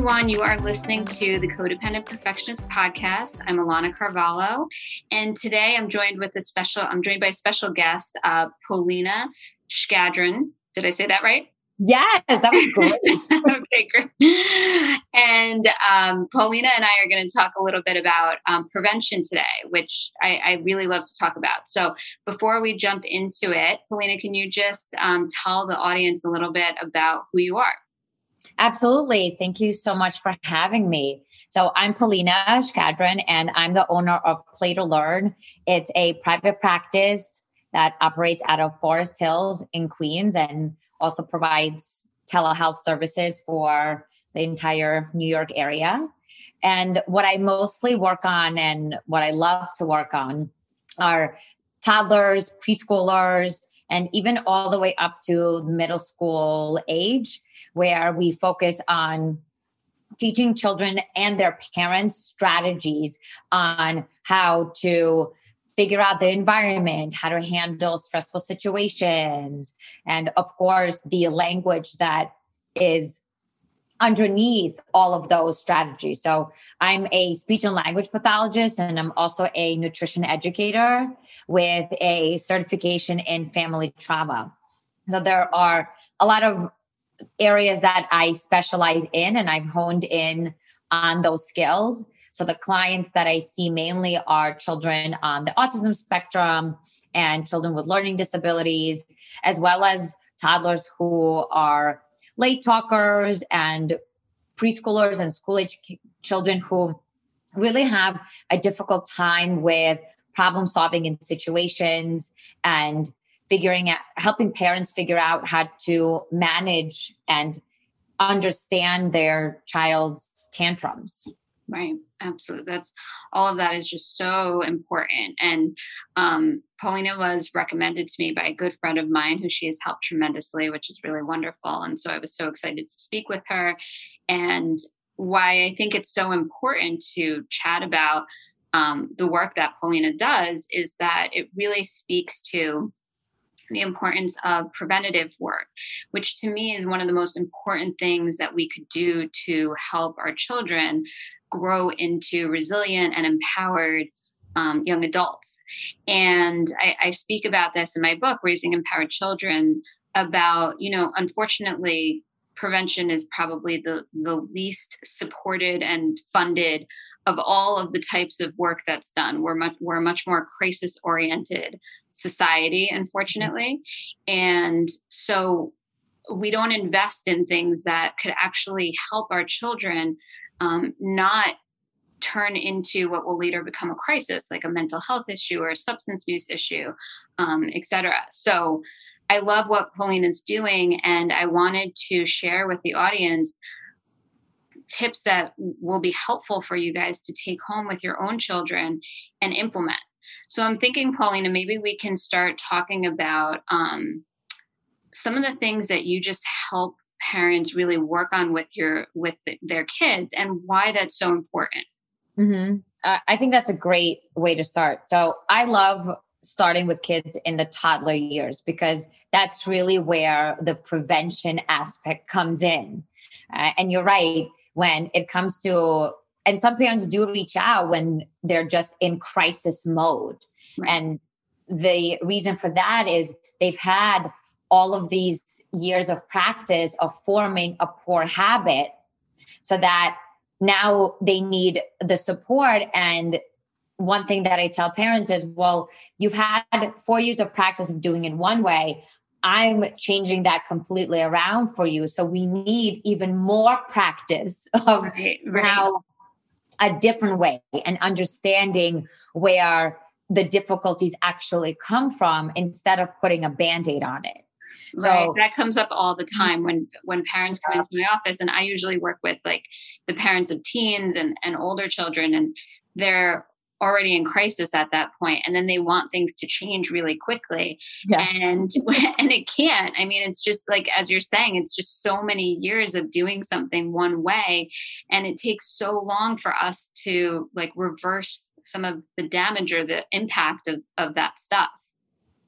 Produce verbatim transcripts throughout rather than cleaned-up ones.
everyone. You are listening to the Codependent Perfectionist Podcast. I'm Alana Carvalho, and today I'm joined with a special. I'm joined by a special guest, uh, Paulina Shkadron. Did I say that right? Yes, that was great. Okay, great. And um, Paulina and I are going to talk a little bit about um, prevention today, which I, I really love to talk about. So before we jump into it, Paulina, can you just um, tell the audience a little bit about who you are? Absolutely. Thank you so much for having me. So I'm Paulina Shkadron, and I'm the owner of Play to Learn. It's a private practice that operates out of Forest Hills in Queens and also provides telehealth services for the entire New York area. And what I mostly work on and what I love to work on are toddlers, preschoolers, and even all the way up to middle school age, where we focus on teaching children and their parents strategies on how to figure out the environment, how to handle stressful situations, and of course, the language that is underneath all of those strategies. So I'm a speech and language pathologist, and I'm also a nutrition educator with a certification in family trauma. So there are a lot of areas that I specialize in, and I've honed in on those skills. So the clients that I see mainly are children on the autism spectrum and children with learning disabilities, as well as toddlers who are late talkers and preschoolers and school age children who really have a difficult time with problem solving in situations and figuring out, helping parents figure out how to manage and understand their child's tantrums. Right. Absolutely. That's all of that is just so important. And um, Paulina was recommended to me by a good friend of mine who she has helped tremendously, which is really wonderful. And so I was so excited to speak with her. And why I think it's so important to chat about um, the work that Paulina does is that it really speaks to the importance of preventative work, which to me is one of the most important things that we could do to help our children grow into resilient and empowered um, young adults. And I, I speak about this in my book, Raising Empowered Children, about, you know, unfortunately, prevention is probably the, the least supported and funded of all of the types of work that's done. We're much, we're much more crisis-oriented society, unfortunately. And so we don't invest in things that could actually help our children um, not turn into what will later become a crisis, like a mental health issue or a substance abuse issue, um, et cetera. So I love what Paulina's doing, and I wanted to share with the audience tips that will be helpful for you guys to take home with your own children and implement. So I'm thinking, Paulina, maybe we can start talking about um, some of the things that you just help parents really work on with your with the, their kids, and why that's so important. Mm-hmm. Uh, I think that's a great way to start. So I love starting with kids in the toddler years because that's really where the prevention aspect comes in. Uh, and you're right, when it comes to, and some parents do reach out when they're just in crisis mode. Right. And the reason for that is they've had all of these years of practice of forming a poor habit, so that now they need the support. And one thing that I tell parents is, well, you've had four years of practice of doing it one way. I'm changing that completely around for you. So we need even more practice of right, right. now a different way and understanding where the difficulties actually come from instead of putting a Band-Aid on it. Right. So that comes up all the time when, when parents come into my office, and I usually work with like the parents of teens and, and older children, and they're already in crisis at that point, and then they want things to change really quickly. Yes. And and it can't. I mean, it's just like, as you're saying, it's just so many years of doing something one way, and it takes so long for us to like reverse some of the damage or the impact of, of that stuff.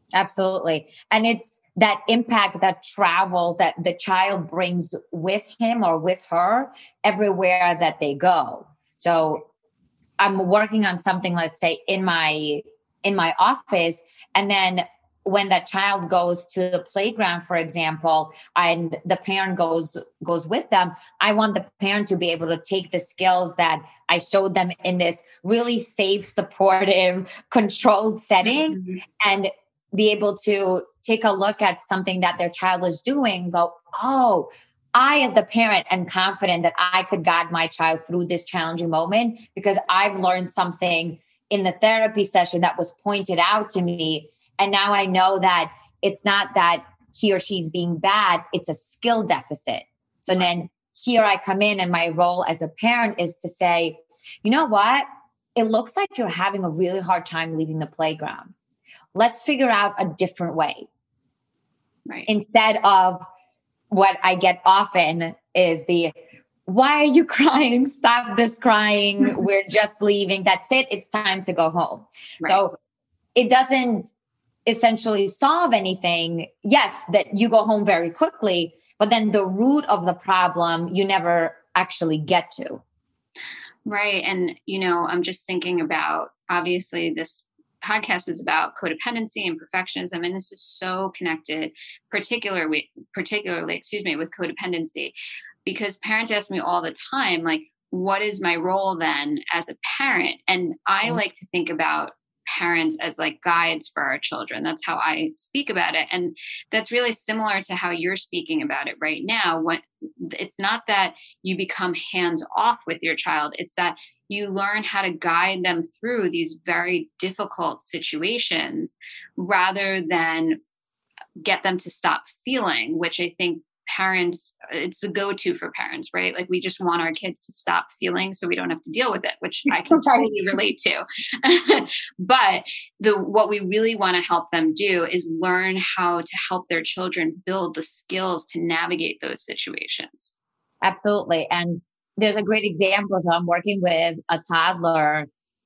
Absolutely. And it's that impact that travels that the child brings with him or with her everywhere that they go. So I'm working on something, let's say in my in my office, and then when that child goes to the playground, for example, and the parent goes goes with them, I want the parent to be able to take the skills that I showed them in this really safe, supportive, controlled setting, Mm-hmm. and be able to take a look at something that their child is doing and go, oh, I, as the parent, am confident that I could guide my child through this challenging moment because I've learned something in the therapy session that was pointed out to me. And now I know that it's not that he or she's being bad, it's a skill deficit. So then here I come in, and my role as a parent is to say, you know what? It looks like you're having a really hard time leaving the playground. Let's figure out a different way. Right. Instead of what I get often is the, why are you crying? Stop this crying. We're just leaving. That's it. It's time to go home. Right. So it doesn't essentially solve anything. Yes, that you go home very quickly, but then the root of the problem you never actually get to. Right. And, you know, I'm just thinking about, obviously this podcast is about codependency and perfectionism, and this is so connected, particularly, particularly, excuse me, with codependency, because parents ask me all the time, like, what is my role then as a parent? And I mm-hmm. like to think about parents as like guides for our children. That's how I speak about it. And that's really similar to how you're speaking about it right now. When it's not that you become hands off with your child, it's that you learn how to guide them through these very difficult situations rather than get them to stop feeling, which I think parents, it's a go-to for parents, right? Like we just want our kids to stop feeling so we don't have to deal with it, which I can totally relate to. But the what we really want to help them do is learn how to help their children build the skills to navigate those situations. Absolutely. And there's a great example. So I'm working with a toddler,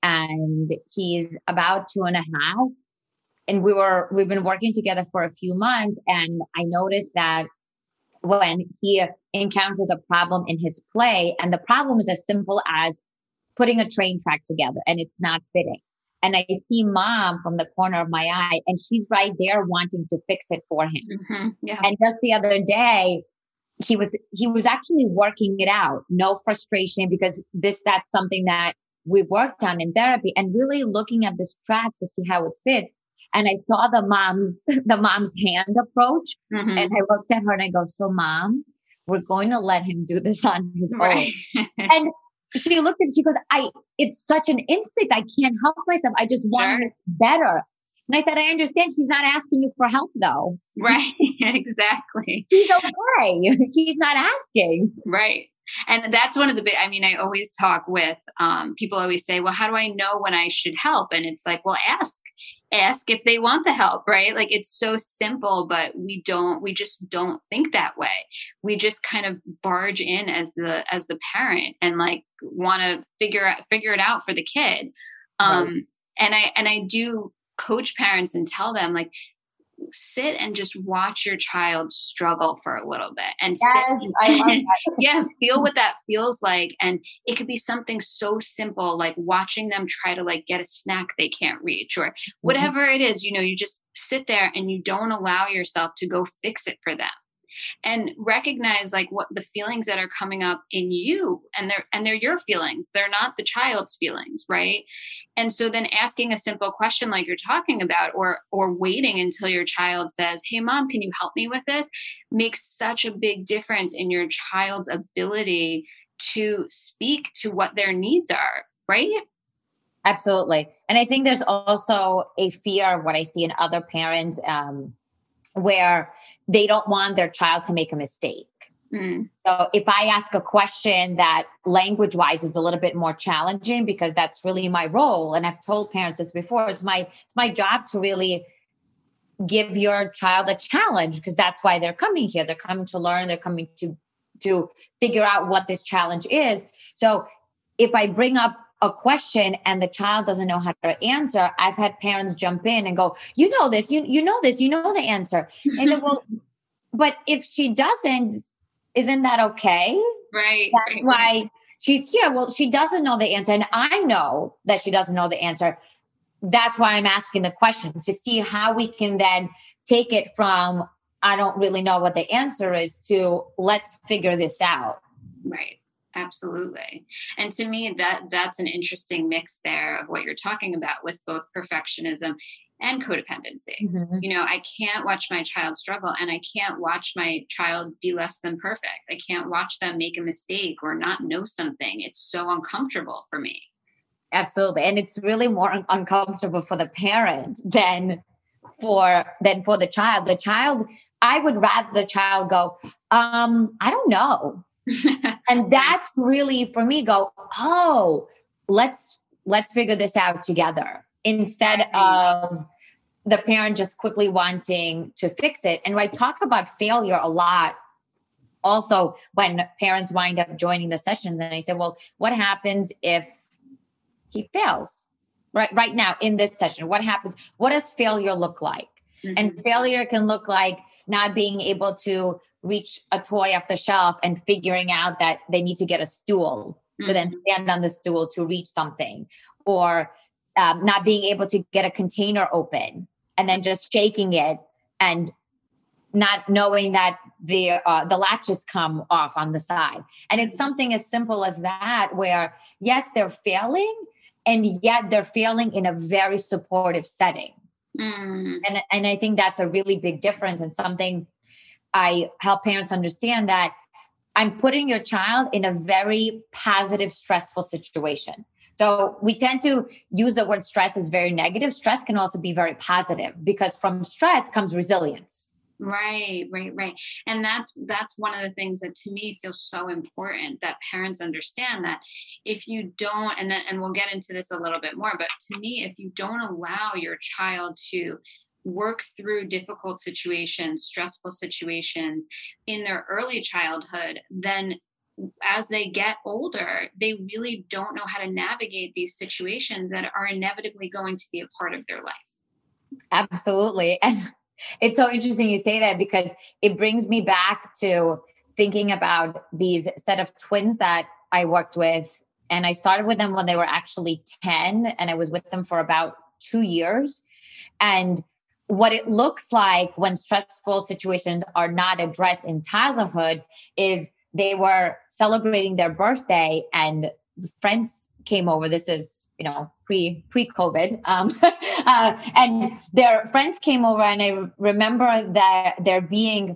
and he's about two and a half. And we were, we've been working together for a few months. And I noticed that when he encounters a problem in his play, and the problem is as simple as putting a train track together and it's not fitting. And I see mom from the corner of my eye, and she's right there wanting to fix it for him. Mm-hmm. Yeah. And just the other day, he was, he was actually working it out. No frustration, because this, that's something that we worked on in therapy, and really looking at this track to see how it fits. And I saw the mom's, the mom's hand approach. Mm-hmm. And I looked at her and I go, so mom, we're going to let him do this on his right. own. And she looked at, she goes, I, it's such an instinct. I can't help myself. I just want sure. it better. And I said, I understand. He's not asking you for help though. Right. Exactly. He's okay. He's not asking. Right. And that's one of the big, I mean, I always talk with, um, people always say, well, how do I know when I should help? And it's like, well, ask, ask if they want the help, right? Like it's so simple, but we don't, we just don't think that way. We just kind of barge in as the, as the parent and like want to figure out, figure it out for the kid. Um, right. and I, and I do coach parents and tell them like, sit and just watch your child struggle for a little bit and yes, sit and, I love that. yeah, feel what that feels like. And it could be something so simple, like watching them try to like get a snack they can't reach or whatever mm-hmm. it is, you know, you just sit there and you don't allow yourself to go fix it for them. And recognize like what the feelings that are coming up in you, and they're, and they're your feelings. They're not the child's feelings. Right. And so then asking a simple question like you're talking about, or, or waiting until your child says, hey mom, can you help me with this? Makes such a big difference in your child's ability to speak to what their needs are. Right. Absolutely. And I think there's also a fear of what I see in other parents, um, where they don't want their child to make a mistake. Mm. So if I ask a question that language wise is a little bit more challenging, because that's really my role. And I've told parents this before, it's my, it's my job to really give your child a challenge, because that's why they're coming here. They're coming to learn. They're coming to, to figure out what this challenge is. So if I bring up a question and the child doesn't know how to answer, I've had parents jump in and go, you know this, you, you know this, you know the answer. And I said, well, but if she doesn't, isn't that okay? Right. That's right, why right. she's here. Well, she doesn't know the answer. And I know that she doesn't know the answer. That's why I'm asking the question, to see how we can then take it from, I don't really know what the answer is, to let's figure this out. Right. Absolutely. And to me, that that's an interesting mix there of what you're talking about with both perfectionism and codependency. Mm-hmm. You know, I can't watch my child struggle, and I can't watch my child be less than perfect. I can't watch them make a mistake or not know something. It's so uncomfortable for me. Absolutely. And it's really more un- uncomfortable for the parent than for than for the child. The child, I would rather the child go, um, I don't know. And that's really, for me, go, oh, let's let's figure this out together, instead of the parent just quickly wanting to fix it. And I talk about failure a lot also when parents wind up joining the sessions, and I say, well, what happens if he fails? Right, right now in this session, what happens? What does failure look like? Mm-hmm. And failure can look like not being able to reach a toy off the shelf and figuring out that they need to get a stool mm-hmm. to then stand on the stool to reach something, or um, not being able to get a container open and then just shaking it and not knowing that the uh, the latches come off on the side. And it's something as simple as that, where yes, they're failing, and yet they're failing in a very supportive setting. Mm. And, and I think that's a really big difference, and something I help parents understand, that I'm putting your child in a very positive, stressful situation. So we tend to use the word stress as very negative. Stress can also be very positive, because from stress comes resilience. Right, right, right. And that's that's one of the things that to me feels so important, that parents understand that if you don't, and then, and we'll get into this a little bit more, but to me, if you don't allow your child to work through difficult situations, stressful situations in their early childhood, then as they get older, they really don't know how to navigate these situations that are inevitably going to be a part of their life. Absolutely. And it's so interesting you say that, because it brings me back to thinking about these set of twins that I worked with. And I started with them when they were actually ten, and I was with them for about two years. And what it looks like when stressful situations are not addressed in childhood is they were celebrating their birthday and friends came over. This is, you know, pre pre COVID, um, uh, and their friends came over, and I remember that there being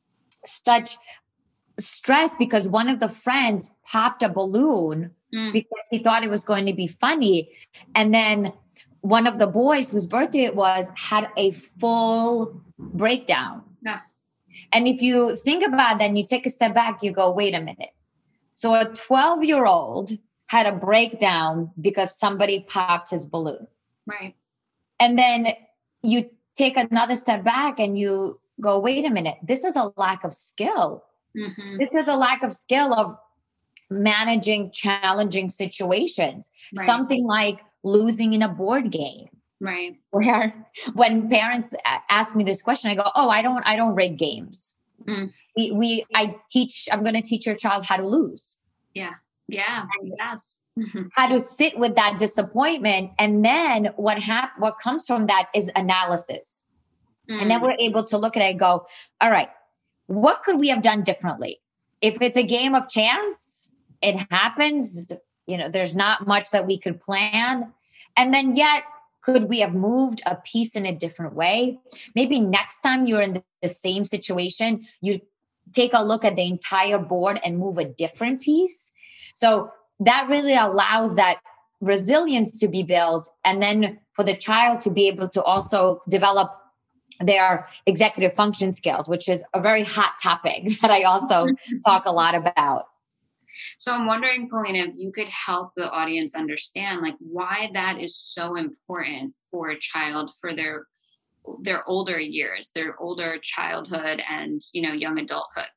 such stress because one of the friends popped a balloon mm. because he thought it was going to be funny, and then one of the boys whose birthday it was had a full breakdown. Yeah. And if you think about that and you take a step back, you go, wait a minute. So a twelve-year-old had a breakdown because somebody popped his balloon. Right. And then you take another step back and you go, wait a minute, this is a lack of skill. Mm-hmm. This is a lack of skill of managing challenging situations. Right. Something like losing in a board game. Right. Where when parents ask me this question, I go, oh, I don't, I don't rig games. Mm. We, we, I teach, I'm going to teach your child how to lose. Yeah. Yeah. Yes. How to sit with that disappointment. And then what hap- what comes from that is analysis. Mm. And then we're able to look at it and go, all right, what could we have done differently? If it's a game of chance, it happens, you know, there's not much that we could plan. And then yet, could we have moved a piece in a different way? Maybe next time you're in the, the same situation, you take a look at the entire board and move a different piece. So that really allows that resilience to be built. And then for the child to be able to also develop their executive function skills, which is a very hot topic that I also talk a lot about. So I'm wondering, Polina, if you could help the audience understand like why that is so important for a child for their their older years, their older childhood and, you know, young adulthood.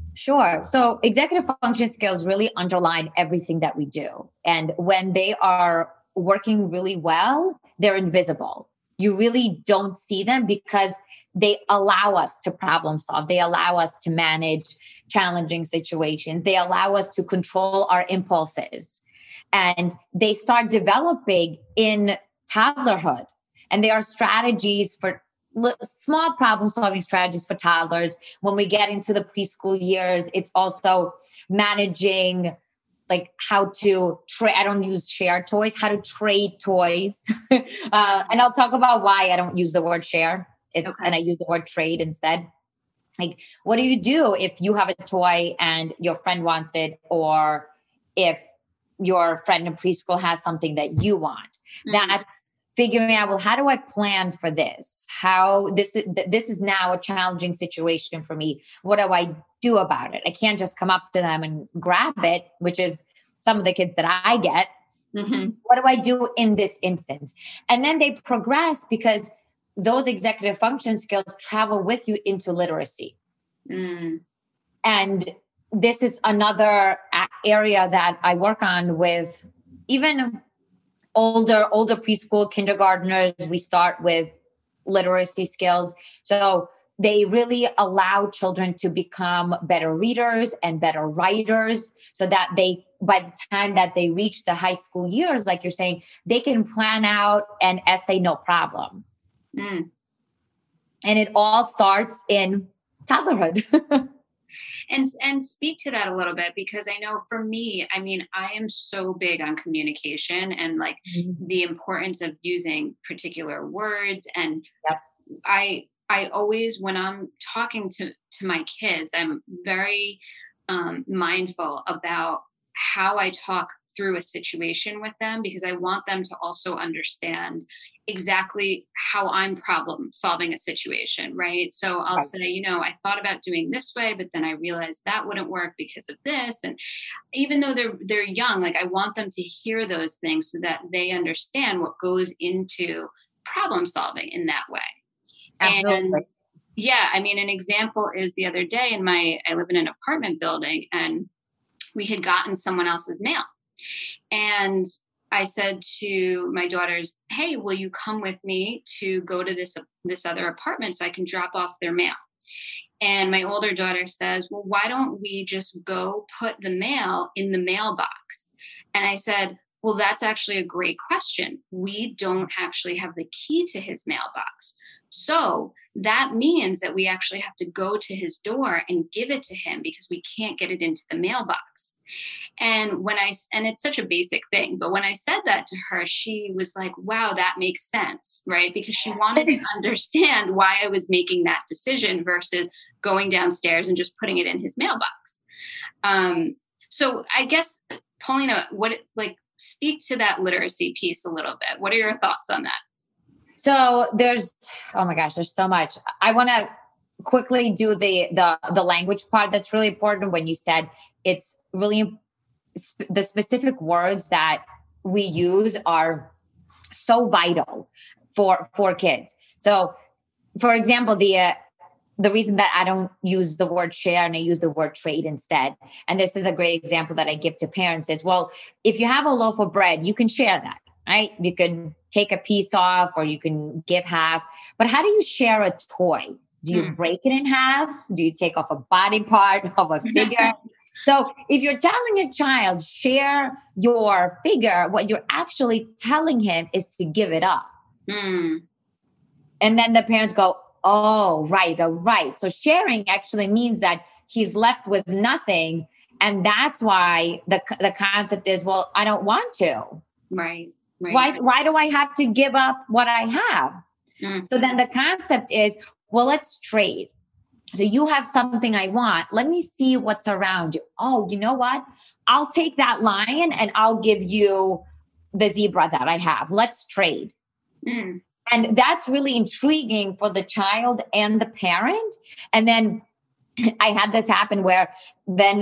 Sure. So executive function skills really underline everything that we do. And when they are working really well, they're invisible. You really don't see them because they allow us to problem solve. They allow us to manage challenging situations. They allow us to control our impulses. And they start developing in toddlerhood. And they are strategies for li- small problem solving strategies for toddlers. When we get into the preschool years, it's also managing like how to trade. I don't use share toys, how to trade toys. uh, and I'll talk about why I don't use the word share. It's Okay. and I use the word trade instead. Like, what do you do if you have a toy and your friend wants it, or if your friend in preschool has something that you want? Mm. That's figuring out, well, how do I plan for this? How this is, this is now a challenging situation for me. What do I do about it? I can't just come up to them and grab it, which is some of the kids that I get. Mm-hmm. What do I do in this instance? And then they progress because those executive function skills travel with you into literacy. Mm. And this is another a- area that I work on with even older, older preschool kindergartners. We start with literacy skills. So they really allow children to become better readers and better writers so that they, by the time that they reach the high school years, like you're saying, they can plan out an essay, no problem. Mm. And it all starts in toddlerhood. and and speak to that a little bit, because I know for me, I mean, I am so big on communication and like Mhm. the importance of using particular words. And Yep. I I always, when I'm talking to to my kids, I'm very um, mindful about how I talk through a situation with them, because I want them to also understand exactly how I'm problem solving a situation, right? So I'll Right. say, you know, I thought about doing this way, but then I realized that wouldn't work because of this. And even though they're they're young, like I want them to hear those things so that they understand what goes into problem solving in that way. Absolutely. And yeah, I mean, an example is the other day in my, I live in an apartment building, and we had gotten someone else's mail. And I said to my daughters, "Hey, will you come with me to go to this this other apartment so I can drop off their mail?" And my older daughter says, "Well, why don't we just go put the mail in the mailbox?" And I said, "Well, that's actually a great question. We don't actually have the key to his mailbox. So that means that we actually have to go to his door and give it to him because we can't get it into the mailbox." And when I, and it's such a basic thing, but when I said that to her, she was like, "Wow, that makes sense," right? Because she wanted to understand why I was making that decision versus going downstairs and just putting it in his mailbox. Um, so I guess, Paulina, what, like, speak to that literacy piece a little bit. What are your thoughts on that? So there's, oh my gosh, there's so much. I want to quickly do the the the language part. That's really important. When you said it's really sp- the specific words that we use are so vital for for kids. So, for example, the uh, the reason that I don't use the word share and I use the word trade instead, and this is a great example that I give to parents, is, well, if you have a loaf of bread, you can share that, right? You can take a piece off or you can give half. But how do you share a toy? Do you Hmm. break it in half? Do you take off a body part of a figure? So if you're telling a child, share your figure, what you're actually telling him is to give it up. Hmm. And then the parents go, "Oh, right, go right." So sharing actually means that he's left with nothing. And that's why the, the concept is, well, I don't want to. Right. Right. Why, why do I have to give up what I have? Hmm. So then the concept is, well, let's trade. So you have something I want. Let me see what's around you. Oh, you know what? I'll take that lion and I'll give you the zebra that I have. Let's trade. Hmm. And that's really intriguing for the child and the parent. And then I had this happen where then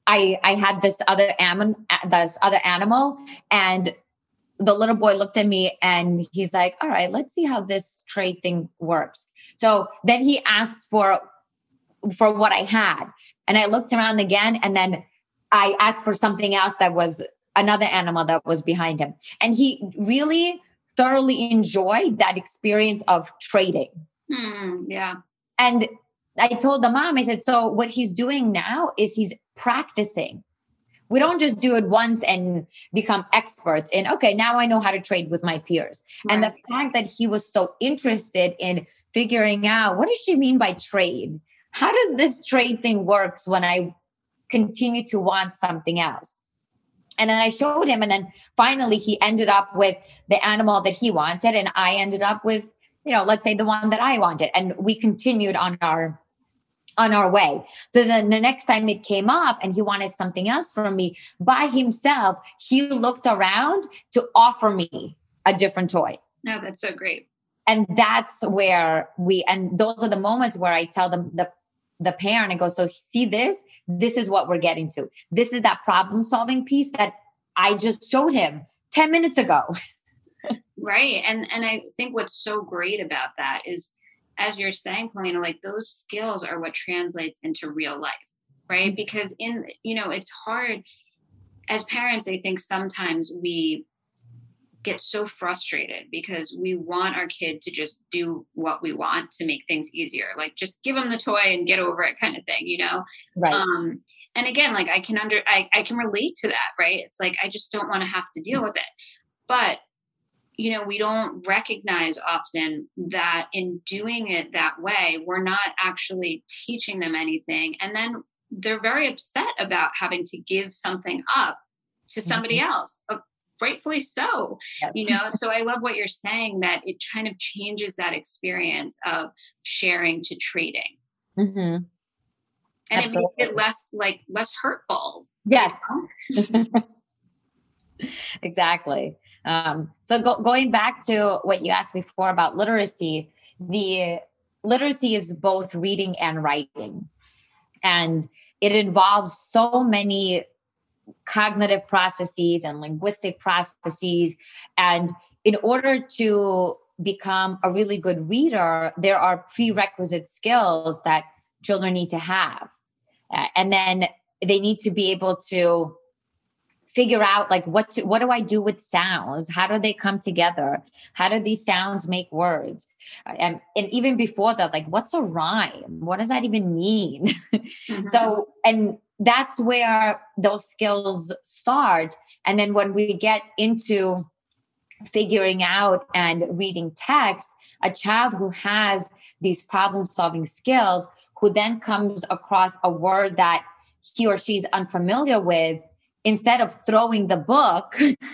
I I had this other anim- this other animal, and the little boy looked at me and he's like, "All right, let's see how this trade thing works." So then he asks for for what I had. And I looked around again, and then I asked for something else that was another animal that was behind him. And he really thoroughly enjoyed that experience of trading. Mm, yeah. And I told the mom, I said, so what he's doing now is he's practicing. We don't just do it once and become experts in, okay, now I know how to trade with my peers. Right. And the fact that he was so interested in figuring out, what does she mean by trade? How does this trade thing works when I continue to want something else? And then I showed him, and then finally he ended up with the animal that he wanted, and I ended up with, you know, let's say the one that I wanted. And we continued on our on our way. So then the next time it came up and he wanted something else from me by himself, he looked around to offer me a different toy. No, that's so great. And that's where we, and those are the moments where I tell them, the the parent, and go, so see this, this is what we're getting to. This is that problem solving piece that I just showed him ten minutes ago. Right. And, and I think what's so great about that is, as you're saying, Paulina, like those skills are what translates into real life, right? Because in, you know, it's hard as parents. I think sometimes we get so frustrated because we want our kid to just do what we want to make things easier. Like just give them the toy and get over it kind of thing, you know? Right. Um, and again, like I can under, I, I can relate to that, right? It's like, I just don't want to have to deal with it. But you know, we don't recognize often that in doing it that way, we're not actually teaching them anything. And then they're very upset about having to give something up to somebody mm-hmm. else. Uh, rightfully so, yes. You know, so I love what you're saying, that it kind of changes that experience of sharing to trading. Mm-hmm. And Absolutely. It makes it less like less hurtful. Yes. You know? Exactly. Um, so go, going back to what you asked before about literacy, the literacy is both reading and writing. And it involves so many cognitive processes and linguistic processes. And in order to become a really good reader, there are prerequisite skills that children need to have. Uh, and then they need to be able to figure out like what to, what do I do with sounds? How do they come together? How do these sounds make words? And, and even before that, like what's a rhyme? What does that even mean? Mm-hmm. So, and that's where those skills start. And then when we get into figuring out and reading text, a child who has these problem solving skills, who then comes across a word that he or she's unfamiliar with, instead of throwing the book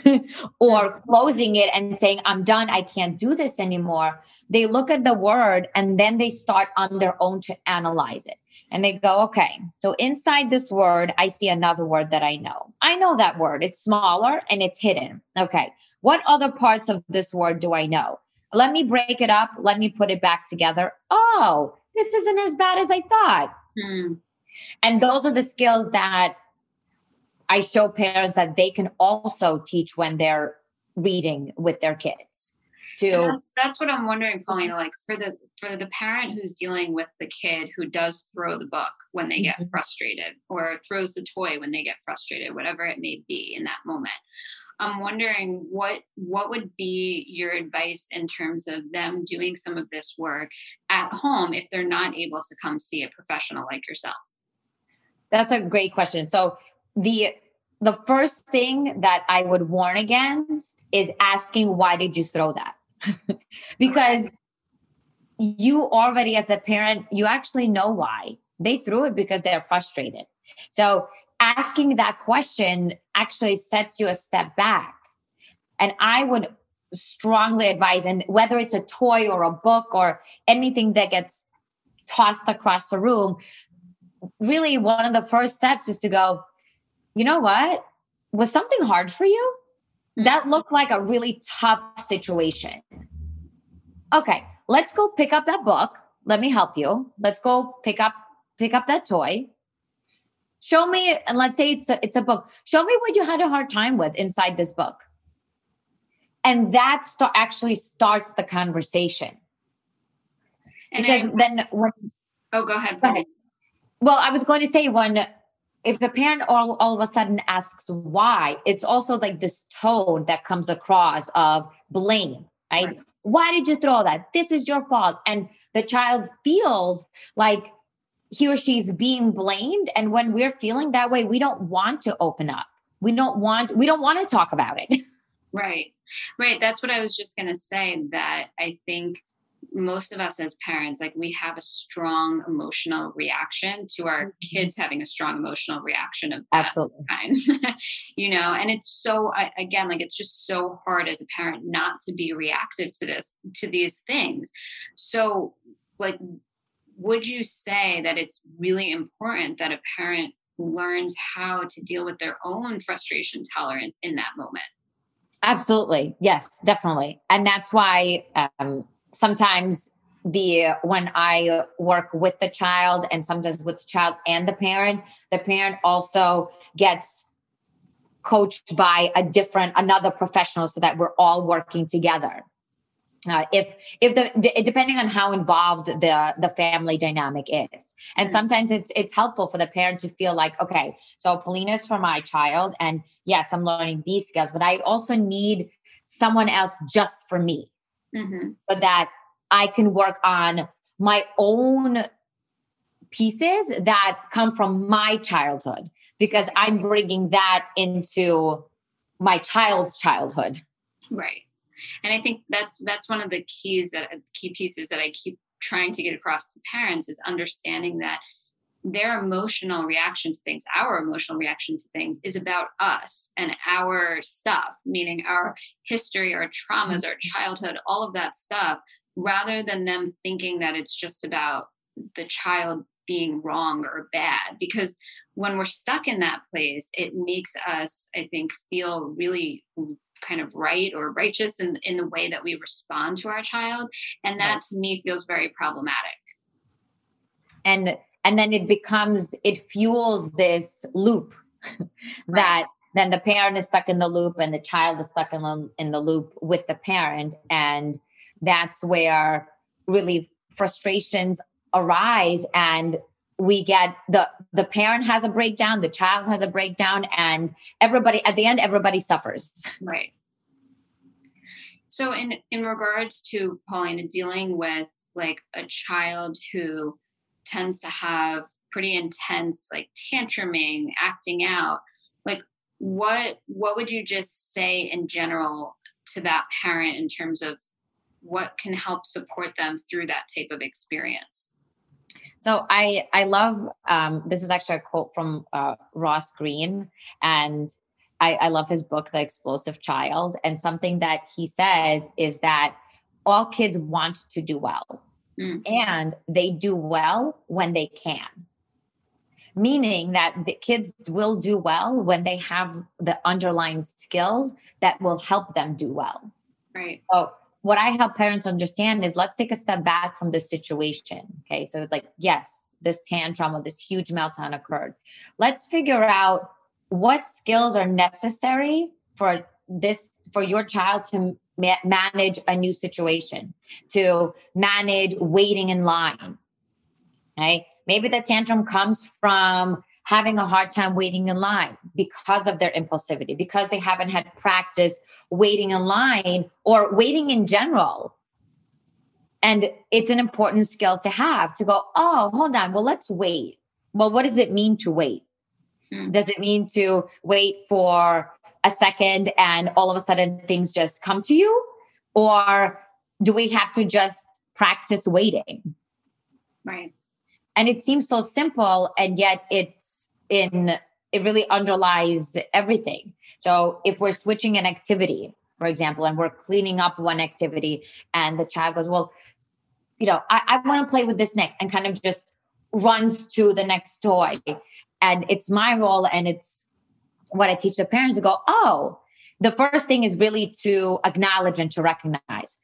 or closing it and saying, I'm done, I can't do this anymore, they look at the word and then they start on their own to analyze it. And they go, okay, so inside this word, I see another word that I know. I know that word. It's smaller and it's hidden. Okay, what other parts of this word do I know? Let me break it up. Let me put it back together. Oh, this isn't as bad as I thought. Hmm. And those are the skills that I show parents that they can also teach when they're reading with their kids. To that's, that's what I'm wondering, Paulina, like for the for the parent who's dealing with the kid who does throw the book when they get mm-hmm. frustrated, or throws the toy when they get frustrated, whatever it may be in that moment. I'm wondering what what would be your advice in terms of them doing some of this work at home if they're not able to come see a professional like yourself? That's a great question. So the the first thing that I would warn against is asking, why did you throw that? Because okay. you already, as a parent, you actually know why. They threw it because they're frustrated. So asking that question actually sets you a step back. And I would strongly advise, and whether it's a toy or a book or anything that gets tossed across the room, really one of the first steps is to go, you know what? Was something hard for you? That looked like a really tough situation. Okay, let's go pick up that book. Let me help you. Let's go pick up pick up that toy. Show me, and let's say it's a, it's a book. Show me what you had a hard time with inside this book. And that st- actually starts the conversation. And because I, then when oh, go ahead. Go ahead. Well, I was going to say when if the parent all, all of a sudden asks why, it's also like this tone that comes across of blame, right? right? Why did you throw that? This is your fault. And the child feels like he or she's being blamed. And when we're feeling that way, we don't want to open up. We don't want, we don't want to talk about it. Right. Right. That's what I was just going to say, that I think most of us as parents, like we have a strong emotional reaction to our mm-hmm. kids having a strong emotional reaction of that Absolutely. kind, you know, and it's so, I, again, like it's just so hard as a parent not to be reactive to this, to these things. So like, would you say that it's really important that a parent learns how to deal with their own frustration tolerance in that moment? Absolutely. Yes, definitely. And that's why, um, sometimes the when I work with the child and sometimes with the child and the parent, the parent also gets coached by a different, another professional so that we're all working together. Uh, if if the, the depending on how involved the the family dynamic is, and sometimes it's it's helpful for the parent to feel like, okay, so Polina is for my child, and yes, I'm learning these skills, but I also need someone else just for me. Mm-hmm. But that I can work on my own pieces that come from my childhood, because I'm bringing that into my child's childhood. Right. And I think that's that's one of the keys that key pieces that I keep trying to get across to parents is understanding that their emotional reaction to things, our emotional reaction to things is about us and our stuff, meaning our history, our traumas, our childhood, all of that stuff, rather than them thinking that it's just about the child being wrong or bad. Because when we're stuck in that place, it makes us, I think, feel really kind of right or righteous in, in the way that we respond to our child. And that right. to me feels very problematic. And And then it becomes, it fuels this loop that right. then the parent is stuck in the loop and the child is stuck in the, in the loop with the parent. And that's where really frustrations arise, and we get the, the parent has a breakdown, the child has a breakdown, and everybody, at the end, everybody suffers. Right. So in, in regards to Paulina dealing with like a child who tends to have pretty intense, like tantruming, acting out, like what, what would you just say in general to that parent in terms of what can help support them through that type of experience? So I, I love, um, this is actually a quote from uh, Ross Greene, and I, I love his book, The Explosive Child. And something that he says is that all kids want to do well. Mm. And they do well when they can. Meaning that the kids will do well when they have the underlying skills that will help them do well. Right. So what I help parents understand is, let's take a step back from this situation. Okay. So like, yes, this tantrum or this huge meltdown occurred. Let's figure out what skills are necessary for this, for your child to ma- manage a new situation, to manage waiting in line. Okay. Maybe the tantrum comes from having a hard time waiting in line because of their impulsivity, because they haven't had practice waiting in line or waiting in general. And it's an important skill to have, to go, oh, hold on. Well, let's wait. Well, what does it mean to wait? Hmm. Does it mean to wait for a second and all of a sudden things just come to you? Or do we have to just practice waiting? Right. And it seems so simple, and yet it's in, it really underlies everything. So if we're switching an activity, for example, and we're cleaning up one activity and the child goes, well, you know, I, I want to play with this next, and kind of just runs to the next toy. And it's my role, and it's what I teach the parents to go, oh, the first thing is really to acknowledge and to recognize.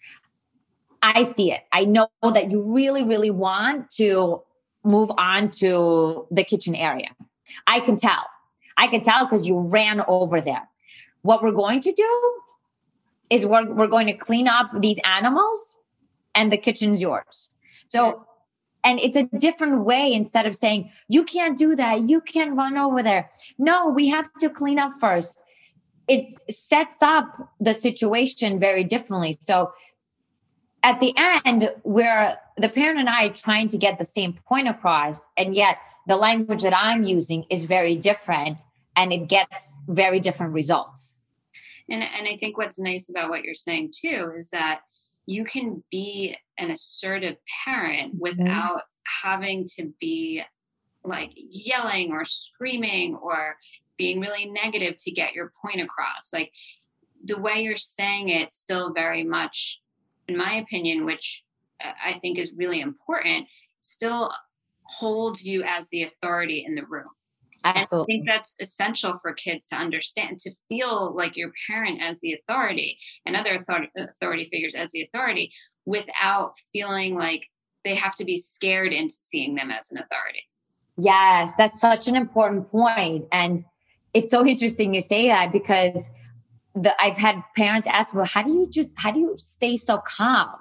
I see it. I know that you really, really want to move on to the kitchen area. I can tell. I can tell because you ran over there. What we're going to do is we're, we're going to clean up these animals, and the kitchen's yours. So and it's a different way. Instead of saying, you can't do that, you can't run over there. No, we have to clean up first. It sets up the situation very differently. So at the end, where the parent and I are trying to get the same point across, and yet the language that I'm using is very different, and it gets very different results. And, and I think what's nice about what you're saying too is that you can be an assertive parent without mm-hmm. having to be like yelling or screaming or being really negative to get your point across. Like the way you're saying it still very much, in my opinion, which I think is really important, still holds you as the authority in the room. Absolutely. And I think that's essential for kids to understand, to feel like your parent as the authority and other authority, authority figures as the authority, without feeling like they have to be scared into seeing them as an authority. Yes, that's such an important point. And it's so interesting you say that, because the, I've had parents ask, well, how do you just, how do you stay so calm?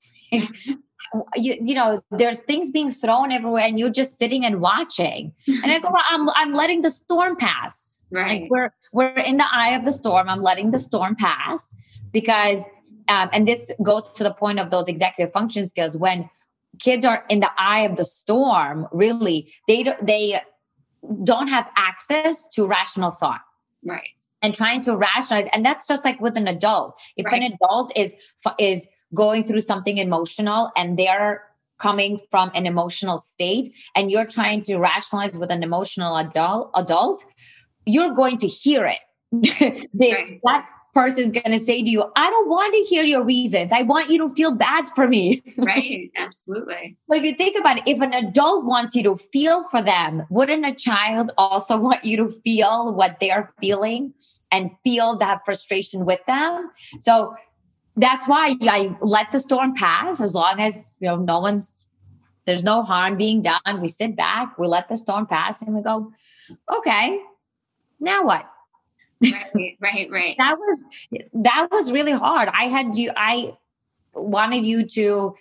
You, you know, there's things being thrown everywhere and you're just sitting and watching. And I go, well, I'm, I'm letting the storm pass. Right. Like we're, we're in the eye of the storm. I'm letting the storm pass because, um, and this goes to the point of those executive function skills. When kids are in the eye of the storm, really, they, they don't have access to rational thought. Right. And trying to rationalize. And that's just like with an adult. If right. an adult is, is, going through something emotional and they're coming from an emotional state and you're trying to rationalize with an emotional adult, adult you're going to hear it. they, right. That person's going to say to you, I don't want to hear your reasons. I want you to feel bad for me. Right. Absolutely. Well, if you think about it, if an adult wants you to feel for them, wouldn't a child also want you to feel what they're feeling and feel that frustration with them? So that's why I let the storm pass. As long as, you know, no one's, there's no harm being done. We sit back, we let the storm pass and we go, okay, now what? Right, right, right. that was, that was really hard. I had you, I wanted you to, you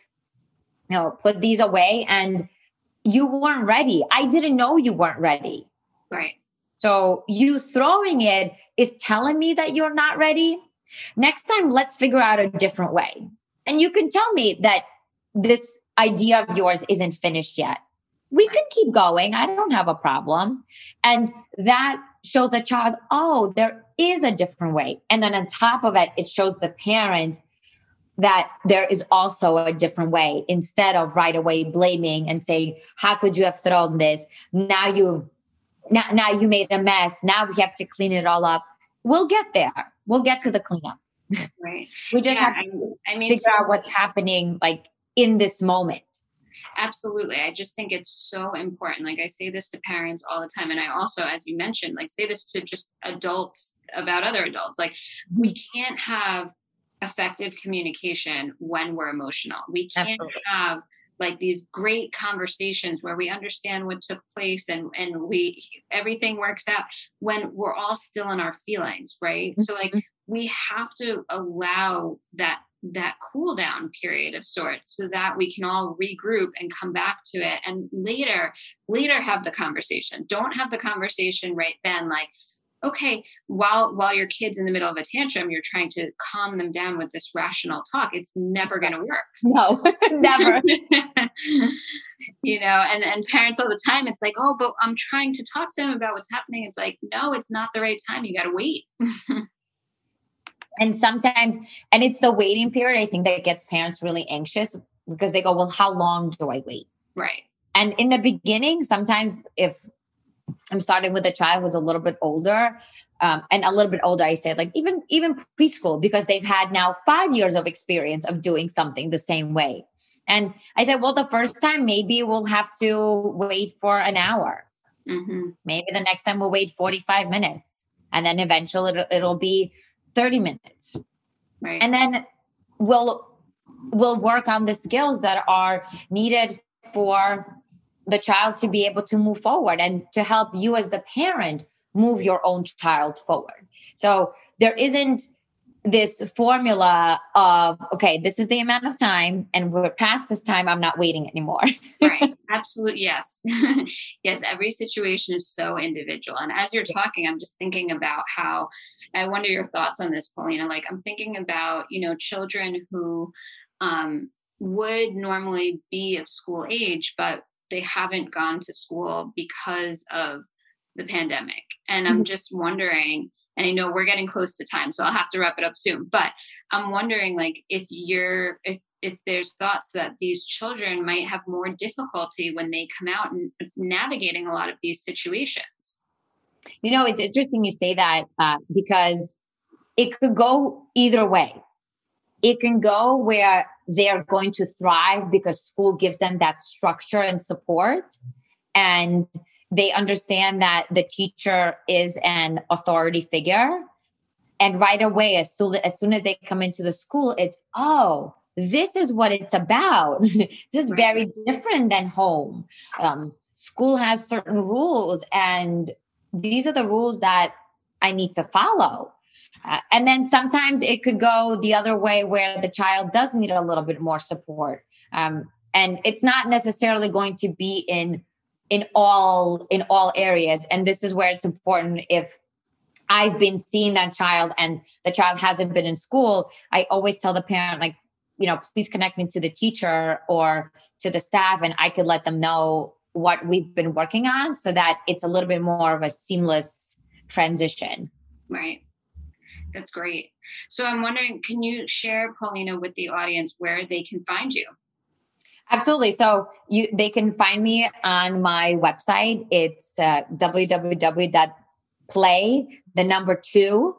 know, put these away and you weren't ready. I didn't know you weren't ready. Right. So you throwing it is telling me that you're not ready. Next time, let's figure out a different way. And you can tell me that this idea of yours isn't finished yet. We can keep going. I don't have a problem. And that shows a child, oh, there is a different way. And then on top of it, it shows the parent that there is also a different way, instead of right away blaming and saying, how could you have thrown this? Now you, now, now you made a mess. Now we have to clean it all up. We'll get there. We'll get to the cleanup. Right. We just yeah, have to I, I mean, figure out what's happening like in this moment. Absolutely. I just think it's so important. Like I say this to parents all the time. And I also, as you mentioned, like say this to just adults about other adults. Like we can't have effective communication when we're emotional. We can't Absolutely. have like these great conversations where we understand what took place and, and we, everything works out when we're all still in our feelings. Right. Mm-hmm. So like we have to allow that, that cool down period of sorts so that we can all regroup and come back to it. And later, later have the conversation. Don't have the conversation right then. Like, okay, while, while your kid's in the middle of a tantrum, you're trying to calm them down with this rational talk. It's never going to work. No, never. You know, and, and parents all the time, it's like, oh, but I'm trying to talk to them about what's happening. It's like, no, it's not the right time. You got to wait. And sometimes, and it's the waiting period, I think, that gets parents really anxious because they go, well, how long do I wait? Right. And in the beginning, sometimes if I'm starting with a child who's a little bit older, um, and a little bit older, I said, like even, even preschool, because they've had now five years of experience of doing something the same way. And I said, well, the first time, maybe we'll have to wait for an hour. Mm-hmm. Maybe the next time we'll wait forty-five minutes. And then eventually it'll, it'll be thirty minutes. Right. And then we'll, we'll work on the skills that are needed for the child to be able to move forward and to help you as the parent move your own child forward. So there isn't this formula of, okay, this is the amount of time and we're past this time. I'm not waiting anymore. Right. Absolutely. Yes. Yes. Every situation is so individual. And as you're talking, I'm just thinking about how I wonder your thoughts on this, Paulina. Like I'm thinking about, you know, children who um, would normally be of school age, but they haven't gone to school because of the pandemic. And I'm just wondering, and I know we're getting close to time, so I'll have to wrap it up soon, but I'm wondering like if you're, if, if there's thoughts that these children might have more difficulty when they come out and navigating a lot of these situations. You know, it's interesting you say that uh, because it could go either way. It can go where they're going to thrive because school gives them that structure and support. And they understand that the teacher is an authority figure. And right away, as soon as, soon as they come into the school, it's, oh, this is what it's about. This is very different than home. Um, school has certain rules, and these are the rules that I need to follow. Uh, and then sometimes it could go the other way where the child does need a little bit more support. Um, and it's not necessarily going to be in in all in all areas. And this is where it's important. If I've been seeing that child and the child hasn't been in school, I always tell the parent, like, you know, please connect me to the teacher or to the staff, and I could let them know what we've been working on so that it's a little bit more of a seamless transition. Right. That's great. So I'm wondering, can you share, Paulina, with the audience where they can find you? Absolutely. So you, they can find me on my website. It's uh, w w w dot play, the number two,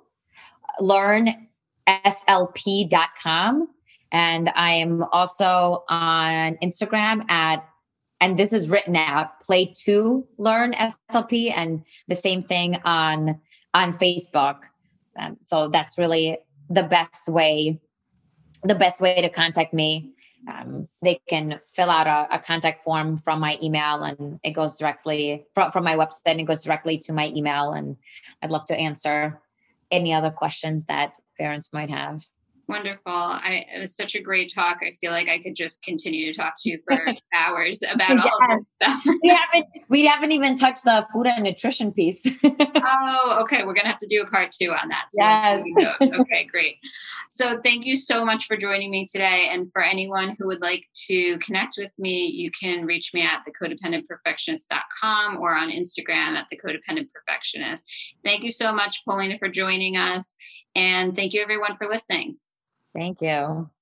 learn s l p dot com. And I am also on Instagram at, and this is written out, play to learn S L P, and the same thing on, on Facebook. Um, so that's really the best way, the best way to contact me. Um, they can fill out a, a contact form from my email, and it goes directly from, from my website, and it goes directly to my email. And I'd love to answer any other questions that parents might have. Wonderful. I, it was such a great talk. I feel like I could just continue to talk to you for hours about yes. all of this stuff. we haven't we haven't even touched the food and nutrition piece. Oh, okay. We're gonna have to do a part two on that. So yes. Okay, great. So thank you so much for joining me today. And for anyone who would like to connect with me, you can reach me at the codependent perfectionist dot com or on Instagram at the codependent perfectionist. Thank you so much, Paulina, for joining us. And thank you everyone for listening. Thank you.